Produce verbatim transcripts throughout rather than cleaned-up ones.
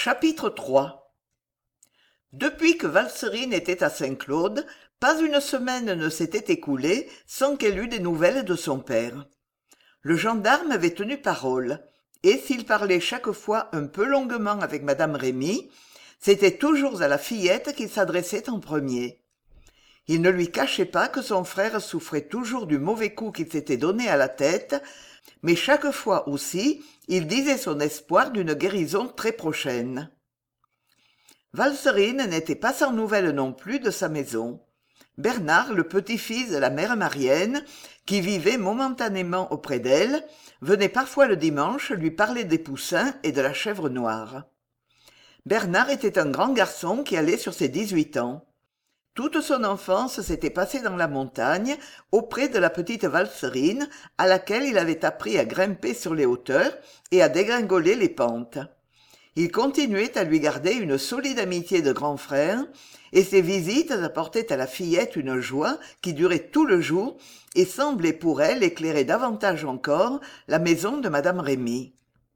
Chapitre trois. Depuis que Valserine était à Saint-Claude, pas une semaine ne s'était écoulée sans qu'elle eût des nouvelles de son père. Le gendarme avait tenu parole, et s'il parlait chaque fois un peu longuement avec madame Rémy, c'était toujours à la fillette qu'il s'adressait en premier. Il ne lui cachait pas que son frère souffrait toujours du mauvais coup qu'il s'était donné à la tête, mais chaque fois aussi il disait son espoir d'une guérison très prochaine. Valserine n'était pas sans nouvelles non plus de sa maison. Bernard, le petit-fils de la mère Marienne, qui vivait momentanément auprès d'elle, venait parfois le dimanche lui parler des poussins et de la chèvre noire. Bernard était un grand garçon qui allait sur ses dix-huit ans. Toute son enfance s'était passée dans la montagne, auprès de la petite Valserine, à laquelle il avait appris à grimper sur les hauteurs et à dégringoler les pentes. Il continuait à lui garder une solide amitié de grand frère, et ses visites apportaient à la fillette une joie qui durait tout le jour et semblait pour elle éclairer davantage encore la maison de madame Rémy.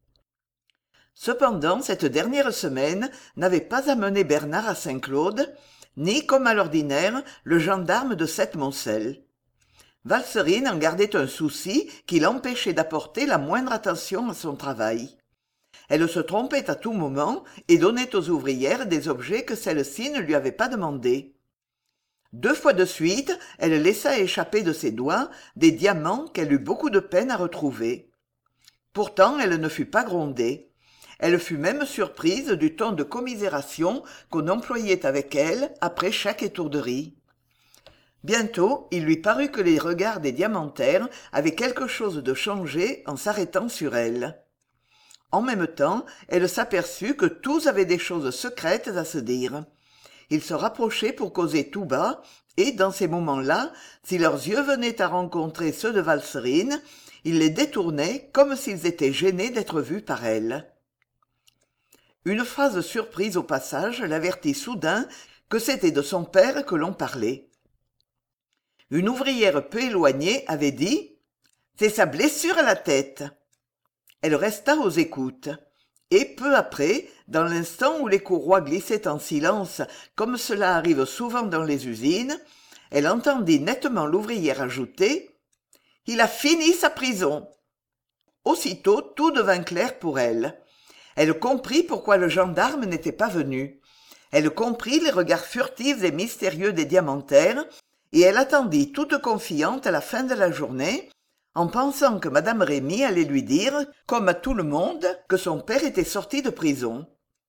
Cependant, cette dernière semaine n'avait pas amené Bernard à Saint-Claude, ni, comme à l'ordinaire, le gendarme de Septmoncel. Valserine en gardait un souci qui l'empêchait d'apporter la moindre attention à son travail. Elle se trompait à tout moment et donnait aux ouvrières des objets que celles-ci ne lui avaient pas demandés. Deux fois de suite, elle laissa échapper de ses doigts des diamants qu'elle eut beaucoup de peine à retrouver. Pourtant, elle ne fut pas grondée. Elle fut même surprise du ton de commisération qu'on employait avec elle après chaque étourderie. Bientôt, il lui parut que les regards des diamantaires avaient quelque chose de changé en s'arrêtant sur elle. En même temps, elle s'aperçut que tous avaient des choses secrètes à se dire. Ils se rapprochaient pour causer tout bas, et dans ces moments-là, si leurs yeux venaient à rencontrer ceux de Valserine, ils les détournaient comme s'ils étaient gênés d'être vus par elle. Une phrase surprise au passage l'avertit soudain que c'était de son père que l'on parlait. Une ouvrière peu éloignée avait dit « C'est sa blessure à la tête ». Elle resta aux écoutes. Et peu après, dans l'instant où les courroies glissaient en silence, comme cela arrive souvent dans les usines, elle entendit nettement l'ouvrière ajouter « Il a fini sa prison ». Aussitôt, tout devint clair pour elle. Elle comprit pourquoi le gendarme n'était pas venu. Elle comprit les regards furtifs et mystérieux des diamantaires, et elle attendit toute confiante à la fin de la journée, en pensant que madame Rémy allait lui dire, comme à tout le monde, que son père était sorti de prison.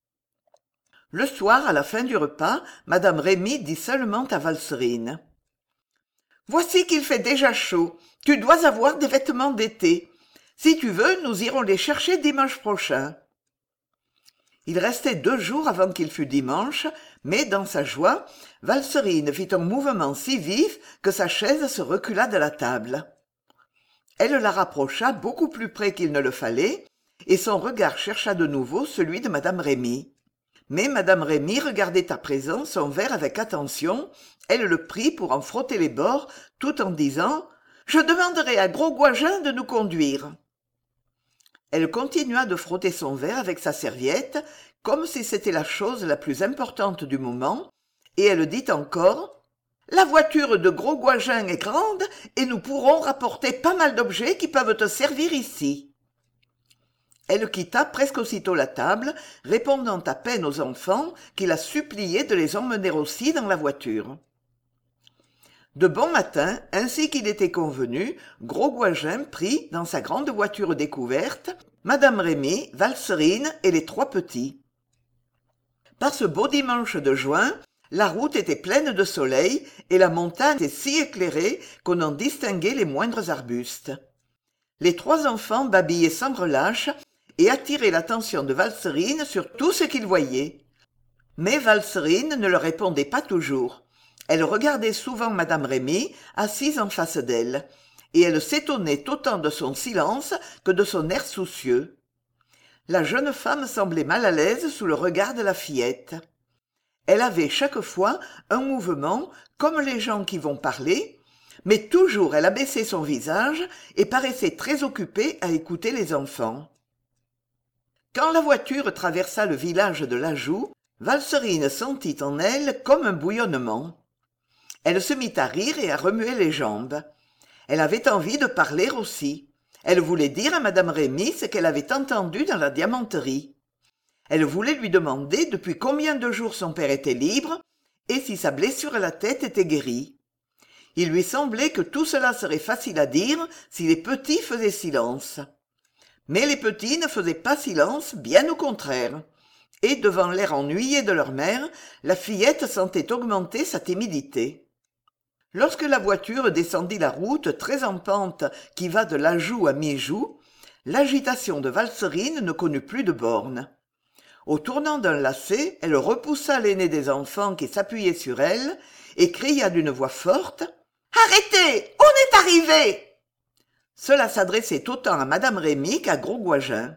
Le soir, à la fin du repas, madame Rémy dit seulement à Valserine « Voici qu'il fait déjà chaud. Tu dois avoir des vêtements d'été. Si tu veux, nous irons les chercher dimanche prochain. » Il restait deux jours avant qu'il fût dimanche, mais dans sa joie, Valserine fit un mouvement si vif que sa chaise se recula de la table. Elle la rapprocha beaucoup plus près qu'il ne le fallait, et son regard chercha de nouveau celui de madame Rémy. Mais madame Rémy regardait à présent son verre avec attention, elle le prit pour en frotter les bords, tout en disant « Je demanderai à Gros Gouagen de nous conduire. » Elle continua de frotter son verre avec sa serviette, comme si c'était la chose la plus importante du moment, et elle dit encore « La voiture de Gros Gouagen est grande, et nous pourrons rapporter pas mal d'objets qui peuvent te servir ici. » Elle quitta presque aussitôt la table, répondant à peine aux enfants qui la suppliaient de les emmener aussi dans la voiture. De bon matin, ainsi qu'il était convenu, Gros Gouagen prit, dans sa grande voiture découverte, madame Rémy, Valserine et les trois petits. Par ce beau dimanche de juin, la route était pleine de soleil et la montagne était si éclairée qu'on en distinguait les moindres arbustes. Les trois enfants babillaient sans relâche et attiraient l'attention de Valserine sur tout ce qu'ils voyaient. Mais Valserine ne leur répondait pas toujours. Elle regardait souvent madame Rémy, assise en face d'elle, et elle s'étonnait autant de son silence que de son air soucieux. La jeune femme semblait mal à l'aise sous le regard de la fillette. Elle avait chaque fois un mouvement comme les gens qui vont parler, mais toujours elle abaissait son visage et paraissait très occupée à écouter les enfants. Quand la voiture traversa le village de Lajoux, Valserine sentit en elle comme un bouillonnement. Elle se mit à rire et à remuer les jambes. Elle avait envie de parler aussi. Elle voulait dire à madame Rémy ce qu'elle avait entendu dans la diamanterie. Elle voulait lui demander depuis combien de jours son père était libre et si sa blessure à la tête était guérie. Il lui semblait que tout cela serait facile à dire si les petits faisaient silence. Mais les petits ne faisaient pas silence, bien au contraire. Et devant l'air ennuyé de leur mère, la fillette sentait augmenter sa timidité. Lorsque la voiture descendit la route très en pente qui va de Lajoux à Mijoux, l'agitation de Valserine ne connut plus de bornes. Au tournant d'un lacet, elle repoussa l'aîné des enfants qui s'appuyait sur elle et cria d'une voix forte « Arrêtez, on est arrivé !» Cela s'adressait autant à madame Rémy qu'à Gros Gouagen.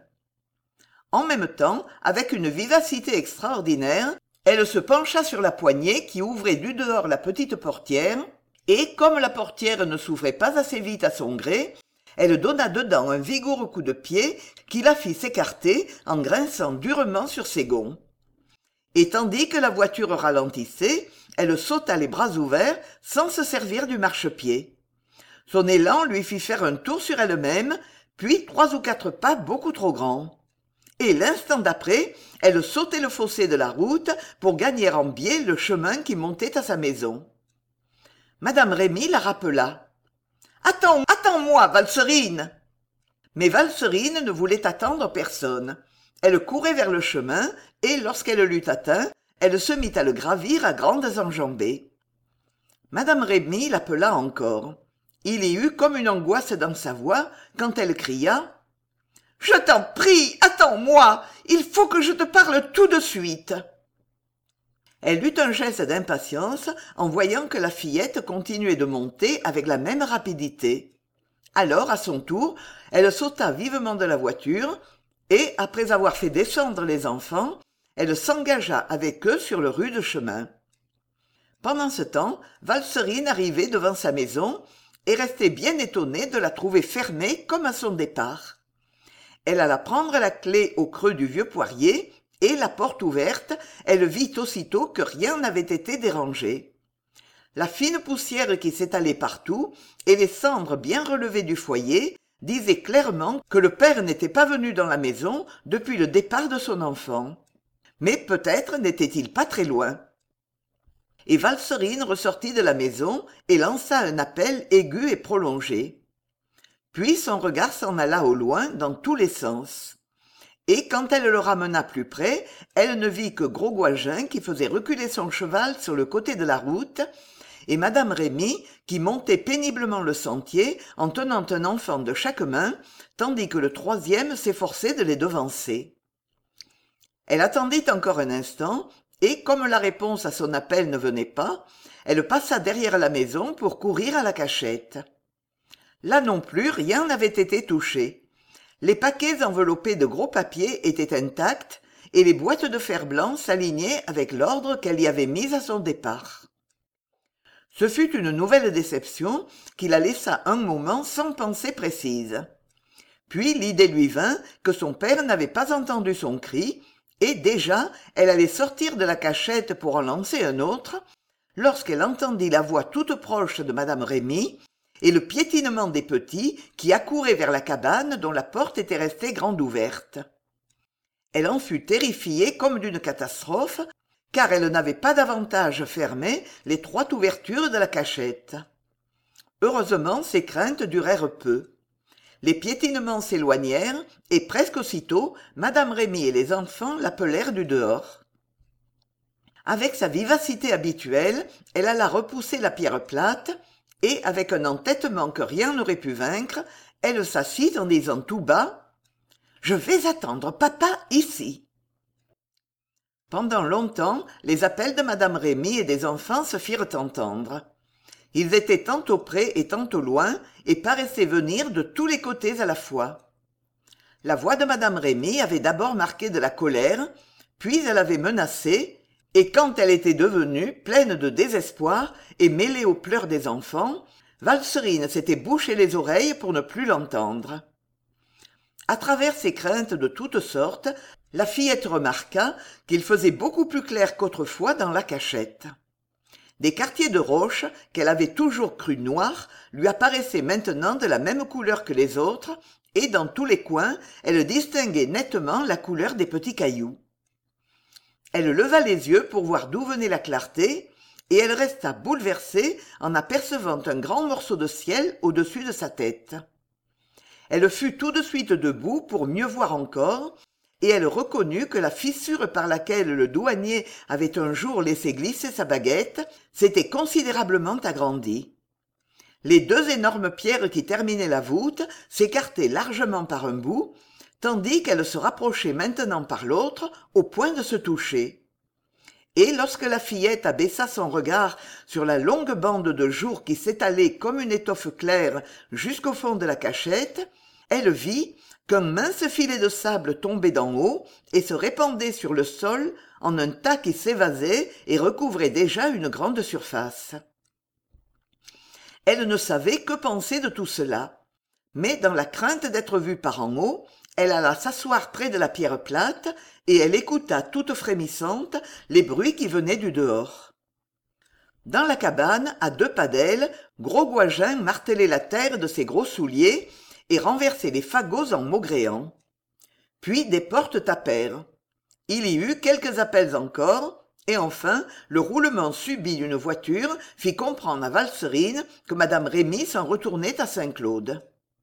En même temps, avec une vivacité extraordinaire, elle se pencha sur la poignée qui ouvrait du dehors la petite portière, et comme la portière ne s'ouvrait pas assez vite à son gré, elle donna dedans un vigoureux coup de pied qui la fit s'écarter en grinçant durement sur ses gonds. Et tandis que la voiture ralentissait, elle sauta les bras ouverts sans se servir du marchepied. Son élan lui fit faire un tour sur elle-même, puis trois ou quatre pas beaucoup trop grands. Et l'instant d'après, elle sautait le fossé de la route pour gagner en biais le chemin qui montait à sa maison. Madame Rémy la rappela. « Attends, attends-moi, Valserine !» Mais Valserine ne voulait attendre personne. Elle courait vers le chemin, et lorsqu'elle l'eut atteint, elle se mit à le gravir à grandes enjambées. Madame Rémy l'appela encore. Il y eut comme une angoisse dans sa voix quand elle cria « Je t'en prie, attends-moi, il faut que je te parle tout de suite !» Elle eut un geste d'impatience en voyant que la fillette continuait de monter avec la même rapidité. Alors, à son tour, elle sauta vivement de la voiture et, après avoir fait descendre les enfants, elle s'engagea avec eux sur le rude chemin. Pendant ce temps, Valserine arrivait devant sa maison et restait bien étonnée de la trouver fermée comme à son départ. Elle alla prendre la clef au creux du vieux poirier, et, la porte ouverte, elle vit aussitôt que rien n'avait été dérangé. La fine poussière qui s'étalait partout, et les cendres bien relevées du foyer, disaient clairement que le père n'était pas venu dans la maison depuis le départ de son enfant. Mais peut-être n'était-il pas très loin. Et Valserine ressortit de la maison et lança un appel aigu et prolongé. Puis son regard s'en alla au loin dans tous les sens. Et quand elle le ramena plus près, elle ne vit que Gros Gouagen qui faisait reculer son cheval sur le côté de la route, et madame Rémy qui montait péniblement le sentier en tenant un enfant de chaque main, tandis que le troisième s'efforçait de les devancer. Elle attendit encore un instant, et comme la réponse à son appel ne venait pas, elle passa derrière la maison pour courir à la cachette. Là non plus, rien n'avait été touché. Les paquets enveloppés de gros papiers étaient intacts et les boîtes de fer-blanc s'alignaient avec l'ordre qu'elle y avait mis à son départ. Ce fut une nouvelle déception qui la laissa un moment sans pensée précise. Puis l'idée lui vint que son père n'avait pas entendu son cri et déjà elle allait sortir de la cachette pour en lancer un autre lorsqu'elle entendit la voix toute proche de madame Rémy et le piétinement des petits qui accouraient vers la cabane dont la porte était restée grande ouverte. Elle en fut terrifiée comme d'une catastrophe, car elle n'avait pas davantage fermé l'étroite ouverture de la cachette. Heureusement, ces craintes durèrent peu. Les piétinements s'éloignèrent, et presque aussitôt, madame Rémy et les enfants l'appelèrent du dehors. Avec sa vivacité habituelle, elle alla repousser la pierre plate, et, avec un entêtement que rien n'aurait pu vaincre, elle s'assit en disant tout bas « Je vais attendre papa ici ». Pendant longtemps, les appels de madame Rémy et des enfants se firent entendre. Ils étaient tantôt près et tantôt loin, et paraissaient venir de tous les côtés à la fois. La voix de madame Rémy avait d'abord marqué de la colère, puis elle avait menacé, et quand elle était devenue pleine de désespoir et mêlée aux pleurs des enfants, Valserine s'était bouché les oreilles pour ne plus l'entendre. À travers ces craintes de toutes sortes, la fillette remarqua qu'il faisait beaucoup plus clair qu'autrefois dans la cachette. Des quartiers de roche, qu'elle avait toujours crus noirs, lui apparaissaient maintenant de la même couleur que les autres, et dans tous les coins, elle distinguait nettement la couleur des petits cailloux. Elle leva les yeux pour voir d'où venait la clarté, et elle resta bouleversée en apercevant un grand morceau de ciel au-dessus de sa tête. Elle fut tout de suite debout pour mieux voir encore, et elle reconnut que la fissure par laquelle le douanier avait un jour laissé glisser sa baguette s'était considérablement agrandie. Les deux énormes pierres qui terminaient la voûte s'écartaient largement par un bout, tandis qu'elles se rapprochaient maintenant par l'autre au point de se toucher. Et lorsque la fillette abaissa son regard sur la longue bande de jour qui s'étalait comme une étoffe claire jusqu'au fond de la cachette, elle vit qu'un mince filet de sable tombait d'en haut et se répandait sur le sol en un tas qui s'évasait et recouvrait déjà une grande surface. Elle ne savait que penser de tout cela, mais dans la crainte d'être vue par en haut, elle alla s'asseoir près de la pierre plate et elle écouta toute frémissante les bruits qui venaient du dehors. Dans la cabane, à deux pas d'elle, Gros Gouagen martelait la terre de ses gros souliers et renversait les fagots en maugréant. Puis des portes tapèrent. Il y eut quelques appels encore, et enfin le roulement subit d'une voiture fit comprendre à Valserine que madame Rémy s'en retournait à Saint-Claude.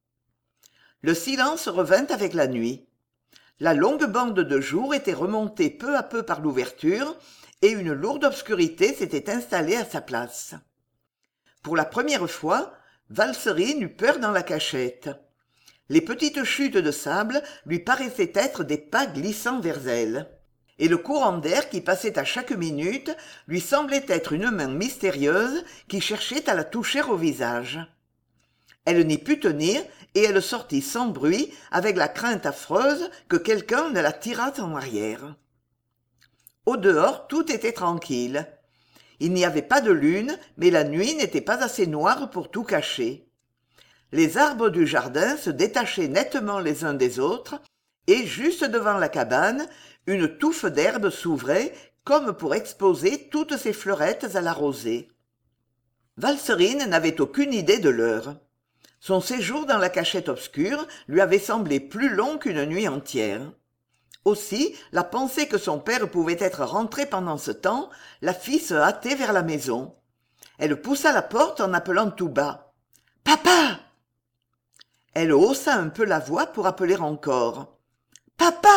Le silence revint avec la nuit. La longue bande de jour était remontée peu à peu par l'ouverture, et une lourde obscurité s'était installée à sa place. Pour la première fois, Valserine eut peur dans la cachette. Les petites chutes de sable lui paraissaient être des pas glissant vers elle, et le courant d'air qui passait à chaque minute lui semblait être une main mystérieuse qui cherchait à la toucher au visage. Elle n'y put tenir, et elle sortit sans bruit, avec la crainte affreuse que quelqu'un ne la tirât en arrière. Au dehors, tout était tranquille. Il n'y avait pas de lune, mais la nuit n'était pas assez noire pour tout cacher. Les arbres du jardin se détachaient nettement les uns des autres, et juste devant la cabane, une touffe d'herbe s'ouvrait comme pour exposer toutes ses fleurettes à la rosée. Valserine n'avait aucune idée de l'heure. Son séjour dans la cachette obscure lui avait semblé plus long qu'une nuit entière. Aussi, la pensée que son père pouvait être rentré pendant ce temps la fit se hâter vers la maison. Elle poussa la porte en appelant tout bas. « Papa !» Elle haussa un peu la voix pour appeler encore. « Papa !»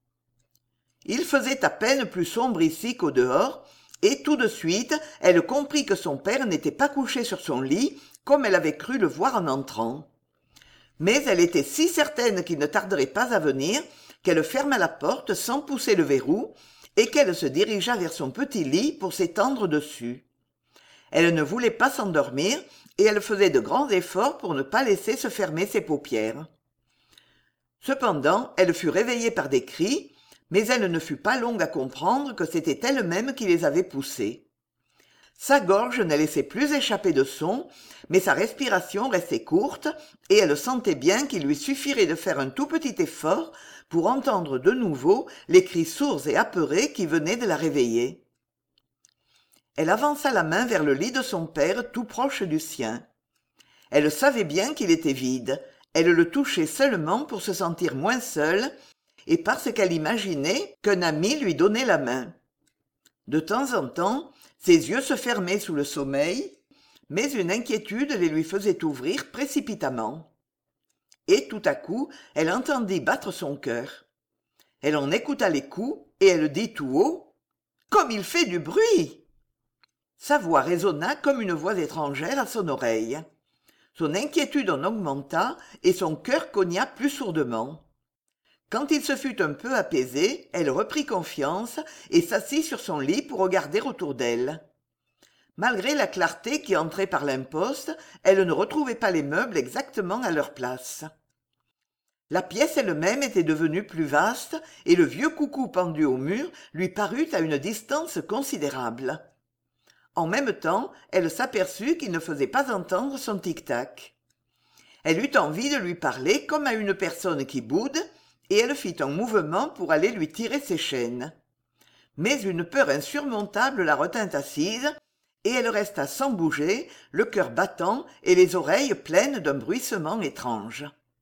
Il faisait à peine plus sombre ici qu'au dehors, et tout de suite, elle comprit que son père n'était pas couché sur son lit, comme elle avait cru le voir en entrant. Mais elle était si certaine qu'il ne tarderait pas à venir, qu'elle ferma la porte sans pousser le verrou, et qu'elle se dirigea vers son petit lit pour s'étendre dessus. Elle ne voulait pas s'endormir, et elle faisait de grands efforts pour ne pas laisser se fermer ses paupières. Cependant, elle fut réveillée par des cris, mais elle ne fut pas longue à comprendre que c'était elle-même qui les avait poussés. Sa gorge ne laissait plus échapper de son, mais sa respiration restait courte, et elle sentait bien qu'il lui suffirait de faire un tout petit effort pour entendre de nouveau les cris sourds et apeurés qui venaient de la réveiller. Elle avança la main vers le lit de son père tout proche du sien. Elle savait bien qu'il était vide, elle le touchait seulement pour se sentir moins seule, et parce qu'elle imaginait qu'un ami lui donnait la main. De temps en temps, ses yeux se fermaient sous le sommeil, mais une inquiétude les lui faisait ouvrir précipitamment. Et tout à coup, elle entendit battre son cœur. Elle en écouta les coups, et elle dit tout haut « Comme il fait du bruit !» Sa voix résonna comme une voix étrangère à son oreille. Son inquiétude en augmenta, et son cœur cogna plus sourdement. Quand il se fut un peu apaisé, elle reprit confiance et s'assit sur son lit pour regarder autour d'elle. Malgré la clarté qui entrait par l'imposte, elle ne retrouvait pas les meubles exactement à leur place. La pièce elle-même était devenue plus vaste, et le vieux coucou pendu au mur lui parut à une distance considérable. En même temps, elle s'aperçut qu'il ne faisait pas entendre son tic-tac. Elle eut envie de lui parler comme à une personne qui boude, et elle fit un mouvement pour aller lui tirer ses chaînes. Mais une peur insurmontable la retint assise, et elle resta sans bouger, le cœur battant et les oreilles pleines d'un bruissement étrange.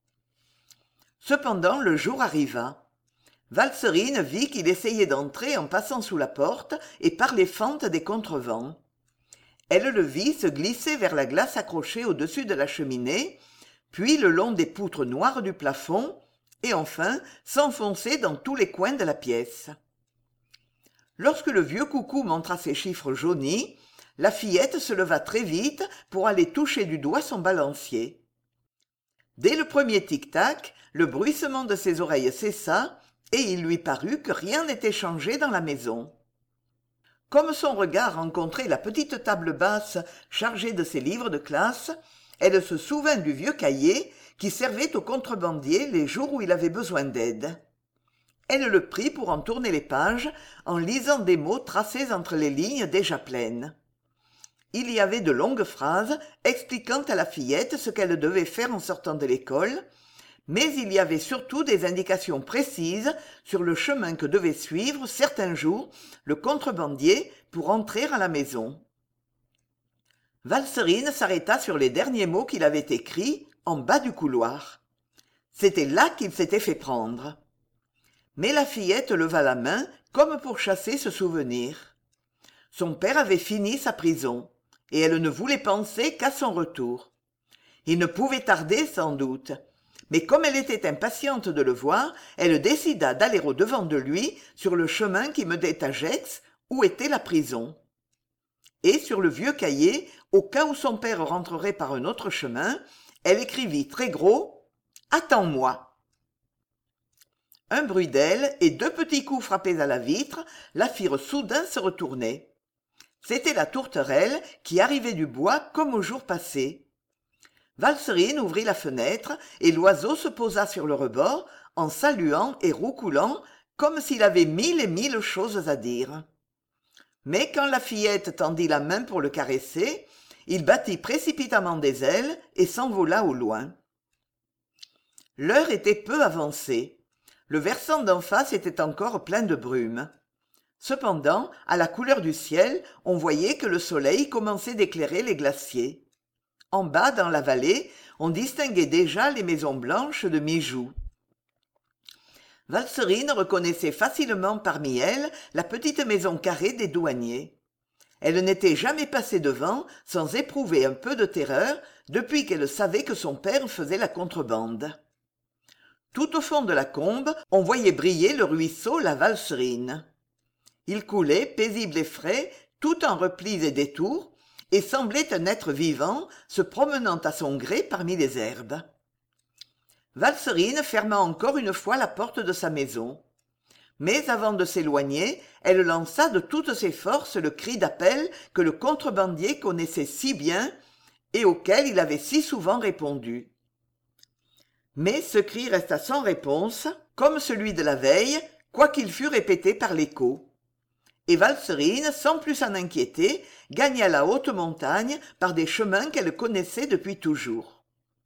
Cependant le jour arriva. Valserine vit qu'il essayait d'entrer en passant sous la porte et par les fentes des contrevents. Elle le vit se glisser vers la glace accrochée au-dessus de la cheminée, puis le long des poutres noires du plafond, et enfin s'enfoncer dans tous les coins de la pièce. Lorsque le vieux coucou montra ses chiffres jaunis, la fillette se leva très vite pour aller toucher du doigt son balancier. Dès le premier tic-tac, le bruissement de ses oreilles cessa, et il lui parut que rien n'était changé dans la maison. Comme son regard rencontrait la petite table basse chargée de ses livres de classe, elle se souvint du vieux cahier qui servait au contrebandier les jours où il avait besoin d'aide. Elle le prit pour en tourner les pages, en lisant des mots tracés entre les lignes déjà pleines. Il y avait de longues phrases expliquant à la fillette ce qu'elle devait faire en sortant de l'école, mais il y avait surtout des indications précises sur le chemin que devait suivre certains jours le contrebandier pour entrer à la maison. Valserine s'arrêta sur les derniers mots qu'il avait écrits en bas du couloir. C'était là qu'il s'était fait prendre. Mais la fillette leva la main comme pour chasser ce souvenir. Son père avait fini sa prison, et elle ne voulait penser qu'à son retour. Il ne pouvait tarder sans doute, mais comme elle était impatiente de le voir, elle décida d'aller au-devant de lui sur le chemin qui menait à Gex, où était la prison. Et sur le vieux cahier, au cas où son père rentrerait par un autre chemin, elle écrivit très gros « Attends-moi ». Un bruit d'ailes et deux petits coups frappés à la vitre la firent soudain se retourner. C'était la tourterelle qui arrivait du bois comme au jour passé. Valserine ouvrit la fenêtre et l'oiseau se posa sur le rebord en saluant et roucoulant comme s'il avait mille et mille choses à dire. Mais quand la fillette tendit la main pour le caresser, il battit précipitamment des ailes et s'envola au loin. L'heure était peu avancée. Le versant d'en face était encore plein de brume. Cependant, à la couleur du ciel, on voyait que le soleil commençait d'éclairer les glaciers. En bas, dans la vallée, on distinguait déjà les maisons blanches de Mijoux. Valserine reconnaissait facilement parmi elles la petite maison carrée des douaniers. Elle n'était jamais passée devant sans éprouver un peu de terreur depuis qu'elle savait que son père faisait la contrebande. Tout au fond de la combe, on voyait briller le ruisseau la Valserine. Il coulait, paisible et frais, tout en replis et détours, et semblait un être vivant se promenant à son gré parmi les herbes. Valserine ferma encore une fois la porte de sa maison. Mais avant de s'éloigner, elle lança de toutes ses forces le cri d'appel que le contrebandier connaissait si bien et auquel il avait si souvent répondu. Mais ce cri resta sans réponse, comme celui de la veille, quoiqu'il fût répété par l'écho. Et Valserine, sans plus s'en inquiéter, gagna la haute montagne par des chemins qu'elle connaissait depuis toujours.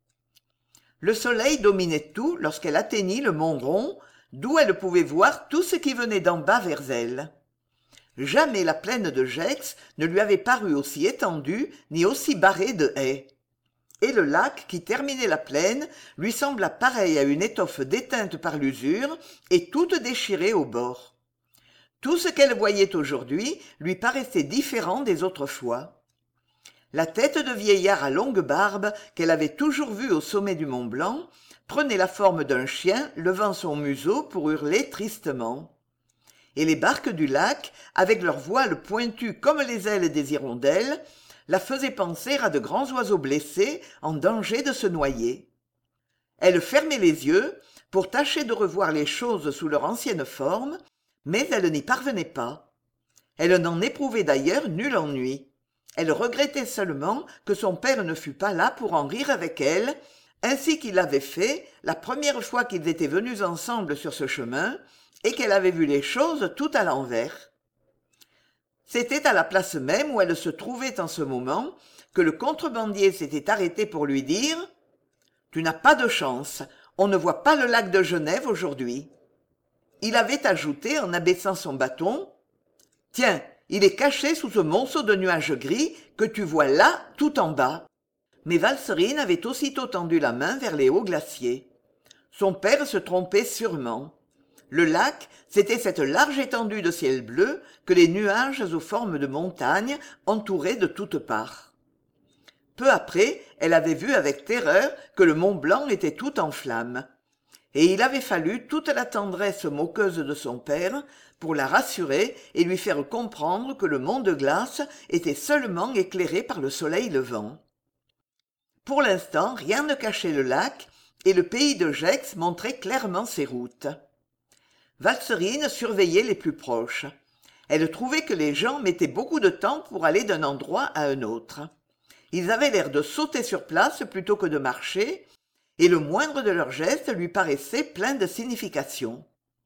Le soleil dominait tout lorsqu'elle atteignit le mont Rond, d'où elle pouvait voir tout ce qui venait d'en bas vers elle. Jamais la plaine de Gex ne lui avait paru aussi étendue ni aussi barrée de haies. Et le lac qui terminait la plaine lui sembla pareil à une étoffe déteinte par l'usure et toute déchirée au bord. Tout ce qu'elle voyait aujourd'hui lui paraissait différent des autres fois. La tête de vieillard à longue barbe qu'elle avait toujours vue au sommet du Mont Blanc prenait la forme d'un chien levant son museau pour hurler tristement. Et les barques du lac, avec leurs voiles pointues comme les ailes des hirondelles, la faisaient penser à de grands oiseaux blessés en danger de se noyer. Elle fermait les yeux pour tâcher de revoir les choses sous leur ancienne forme, mais elle n'y parvenait pas. Elle n'en éprouvait d'ailleurs nul ennui. Elle regrettait seulement que son père ne fût pas là pour en rire avec elle, ainsi qu'il l'avait fait la première fois qu'ils étaient venus ensemble sur ce chemin, et qu'elle avait vu les choses tout à l'envers. C'était à la place même où elle se trouvait en ce moment que le contrebandier s'était arrêté pour lui dire Tu n'as pas de chance. On ne voit pas le lac de Genève aujourd'hui. » Il avait ajouté en abaissant son bâton. « Tiens, il est caché sous ce monceau de nuages gris que tu vois là, tout en bas. » Mais Valserine avait aussitôt tendu la main vers les hauts glaciers. Son père se trompait sûrement. Le lac, c'était cette large étendue de ciel bleu que les nuages aux formes de montagnes entouraient de toutes parts. Peu après, elle avait vu avec terreur que le Mont Blanc était tout en flammes. Et il avait fallu toute la tendresse moqueuse de son père pour la rassurer et lui faire comprendre que le mont de glace était seulement éclairé par le soleil levant. Pour l'instant, rien ne cachait le lac, et le pays de Gex montrait clairement ses routes. Valserine surveillait les plus proches. Elle trouvait que les gens mettaient beaucoup de temps pour aller d'un endroit à un autre. Ils avaient l'air de sauter sur place plutôt que de marcher, et le moindre de leurs gestes lui paraissait plein de signification.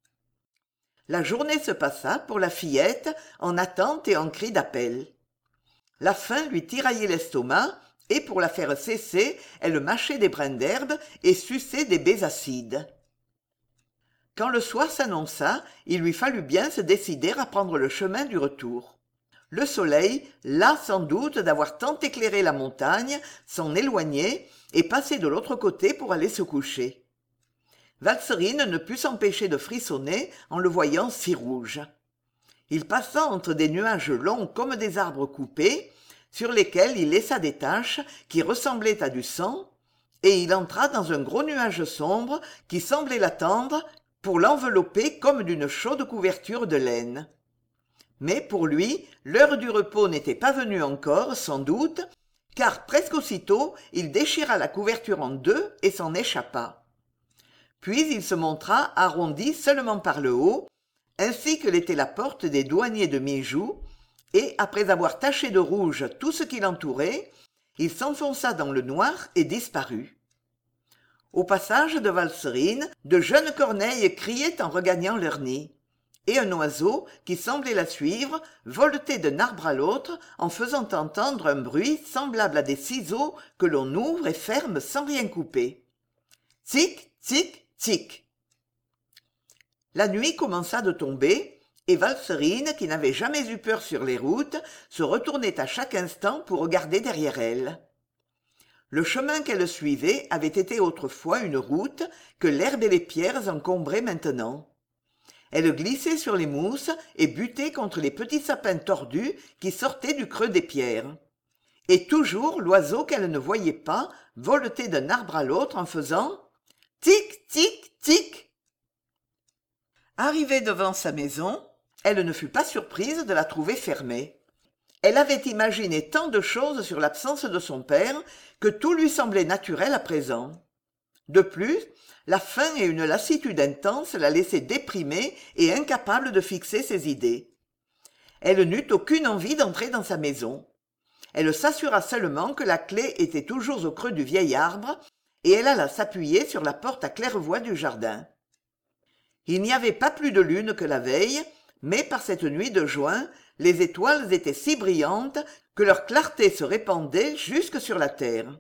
La journée se passa pour la fillette en attente et en cris d'appel. La faim lui tiraillait l'estomac, et pour la faire cesser, elle mâchait des brins d'herbe et suçait des baies acides. Quand le soir s'annonça, il lui fallut bien se décider à prendre le chemin du retour. Le soleil, las sans doute d'avoir tant éclairé la montagne, s'en éloignait et passait de l'autre côté pour aller se coucher. Valserine ne put s'empêcher de frissonner en le voyant si rouge. Il passa entre des nuages longs comme des arbres coupés, sur lesquels il laissa des taches qui ressemblaient à du sang, et il entra dans un gros nuage sombre qui semblait l'attendre pour l'envelopper comme d'une chaude couverture de laine. Mais pour lui, l'heure du repos n'était pas venue encore, sans doute, car presque aussitôt il déchira la couverture en deux et s'en échappa. Puis il se montra arrondi seulement par le haut, ainsi que l'était la porte des douaniers de Mijoux, et, après avoir taché de rouge tout ce qui l'entourait, il s'enfonça dans le noir et disparut. Au passage de Valserine, de jeunes corneilles criaient en regagnant leur nid, et un oiseau, qui semblait la suivre, voletait d'un arbre à l'autre en faisant entendre un bruit semblable à des ciseaux que l'on ouvre et ferme sans rien couper. Tic, tic, tic. La nuit commença de tomber, et Valserine, qui n'avait jamais eu peur sur les routes, se retournait à chaque instant pour regarder derrière elle. Le chemin qu'elle suivait avait été autrefois une route que l'herbe et les pierres encombraient maintenant. Elle glissait sur les mousses et butait contre les petits sapins tordus qui sortaient du creux des pierres. Et toujours l'oiseau qu'elle ne voyait pas voletait d'un arbre à l'autre en faisant « tic, tic, tic ». Arrivée devant sa maison, elle ne fut pas surprise de la trouver fermée. Elle avait imaginé tant de choses sur l'absence de son père que tout lui semblait naturel à présent. De plus, la faim et une lassitude intense la laissaient déprimée et incapable de fixer ses idées. Elle n'eut aucune envie d'entrer dans sa maison. Elle s'assura seulement que la clé était toujours au creux du vieil arbre, et elle alla s'appuyer sur la porte à claire-voie du jardin. Il n'y avait pas plus de lune que la veille, mais par cette nuit de juin, les étoiles étaient si brillantes que leur clarté se répandait jusque sur la terre.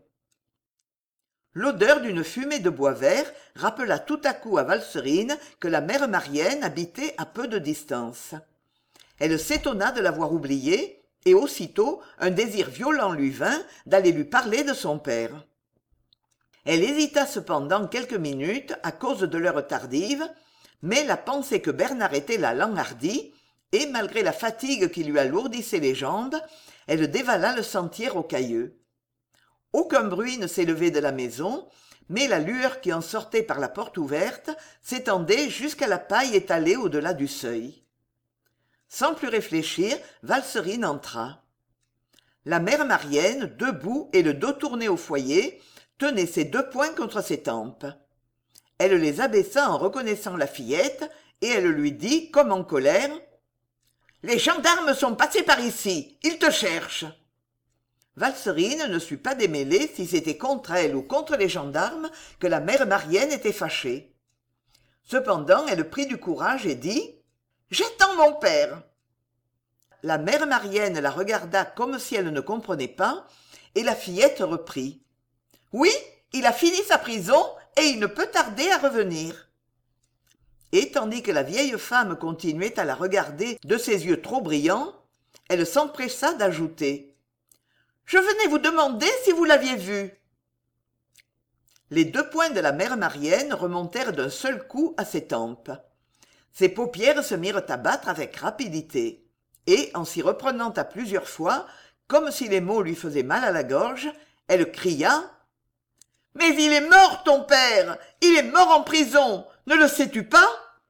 L'odeur d'une fumée de bois vert rappela tout à coup à Valserine que la mère Marienne habitait à peu de distance. Elle s'étonna de l'avoir oubliée, et aussitôt un désir violent lui vint d'aller lui parler de son père. Elle hésita cependant quelques minutes à cause de l'heure tardive, mais la pensée que Bernard était là l'enhardit, et malgré la fatigue qui lui alourdissait les jambes, elle dévala le sentier rocailleux. Aucun bruit ne s'élevait de la maison, mais la lueur qui en sortait par la porte ouverte s'étendait jusqu'à la paille étalée au-delà du seuil. Sans plus réfléchir, Valserine entra. La mère Marienne, debout et le dos tourné au foyer, tenait ses deux poings contre ses tempes. Elle les abaissa en reconnaissant la fillette, et elle lui dit, comme en colère, « Les gendarmes sont passés par ici, ils te cherchent !» Valserine ne sut pas démêler si c'était contre elle ou contre les gendarmes que la mère Marienne était fâchée. Cependant, elle prit du courage et dit « J'attends mon père !» La mère Marienne la regarda comme si elle ne comprenait pas, et la fillette reprit « Oui, Il a fini sa prison et il ne peut tarder à revenir. » Et tandis que la vieille femme continuait à la regarder de ses yeux trop brillants, elle s'empressa d'ajouter: « Je venais vous demander si vous l'aviez vu. » Les deux poings de la mère Marienne remontèrent d'un seul coup à ses tempes. Ses paupières se mirent à battre avec rapidité, et, en s'y reprenant à plusieurs fois, comme si les mots lui faisaient mal à la gorge, elle cria: « Mais il est mort, ton père! Il est mort en prison! Ne le sais-tu pas ?»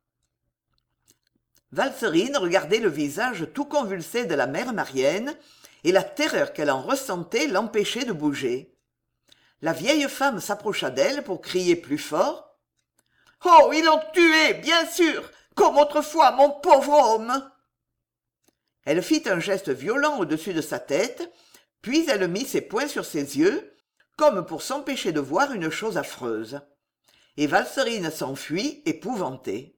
Valserine regardait le visage tout convulsé de la mère Marienne, et la terreur qu'elle en ressentait l'empêchait de bouger. La vieille femme s'approcha d'elle pour crier plus fort: « Oh, ils l'ont tué, bien sûr, comme autrefois, mon pauvre homme !» Elle fit un geste violent au-dessus de sa tête, puis elle mit ses poings sur ses yeux, comme pour s'empêcher de voir une chose affreuse. Et Valserine s'enfuit, épouvantée.